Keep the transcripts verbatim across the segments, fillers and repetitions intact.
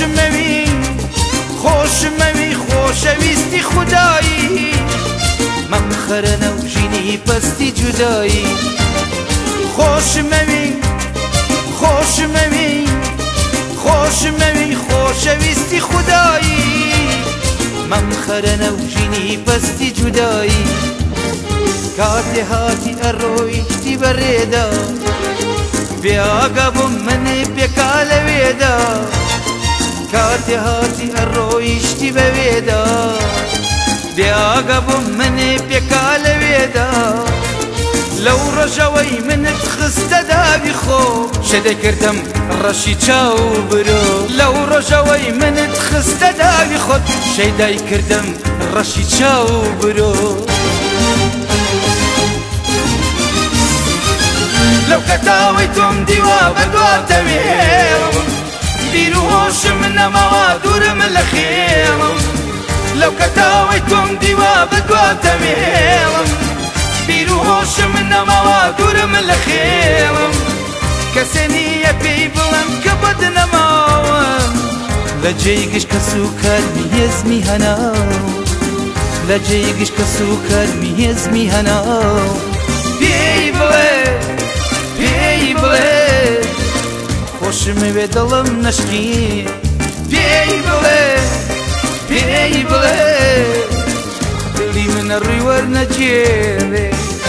خۆشمەوی خۆشمەوی خۆشەویستی خودایی مەمخەرە نەوژینی پەستی جودایی خۆشمەوی خۆشمەوی خۆشمەوی خۆشەویستی خودایی مەمخەرە نەوژینی پەستی جودایی کاتێ هاتی ئەڕۆیشتی بەڕێدا بێئاگا بووم منێ پێکا لەوێدا کاتێ هاتی ئەڕۆیشتی بەوێدا بێئاگا بووم منێ پێکا لەوێدا لەو ڕۆژەوەی منت خستە داوی خۆ شەدەکردم ڕەشی چاو برۆ لەو ڕۆژەوەی منت خستە داوی خۆت شەیدای کردم ڕەشی چاو برۆ لەو کەتاوەی تۆم دیوا بەدواتەوێڵم بیر و هۆشم نەماوە دوورم لە خێڵم لەو کەتاوەی تۆم دیوا بەدواتەوێڵم بیر و هۆشم نەماوە دوورم لە خێڵم کەسێ نییە پێی بڵێم کە بەد نەماوەم لە جێی گشت کەس و کەرمی هێزمی هەناو لە جێی گشت کەس و کەرمی هێزمی هەناو پێی بڵێ پێی بڵێ خۆشمەوێ دڵم نەشکی پێی بڵێ پێی بڵێ دڵی منە ڕووی وەرنەجێڵێ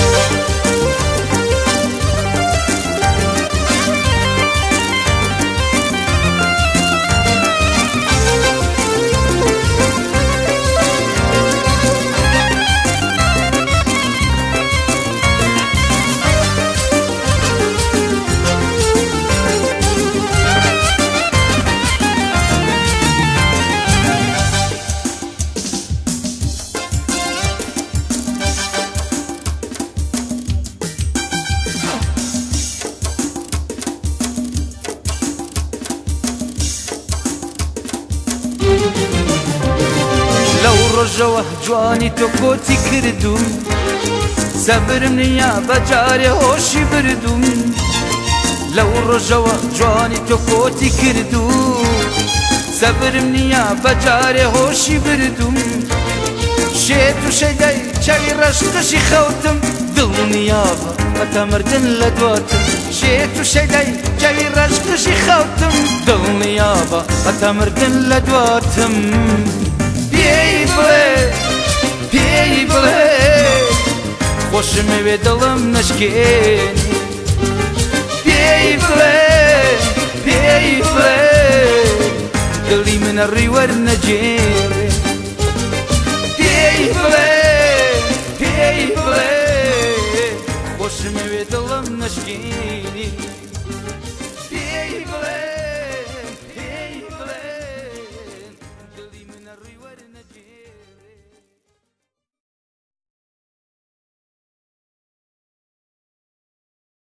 لەو ڕۆژەوە جوانی تۆ کۆتی کردوم سەبرم نییە بەجارێ هۆشی بردوم لەو ڕۆژەوە جوانی تۆ کۆتی کردوم سەبرم نییە بەجارێ هۆشی بردوم شێت و شەیدای چاوی ڕەشقەشی خەوتم دڵنیابە هەتا مردن لە دواتم شێت و شەیدای چاوی ڕەشقەشی خەوتم دڵنیابە هەتا مردن لە دواتم پێی بڵێ پێی بڵێ خۆشمەوێ دڵم نەشکێنی پێی بڵێ پێی بڵێ دڵی منە ڕووی وەرنەجێڵێ پێی بڵێ پێی بڵێ خۆشمەوێ دڵم نەشکێنی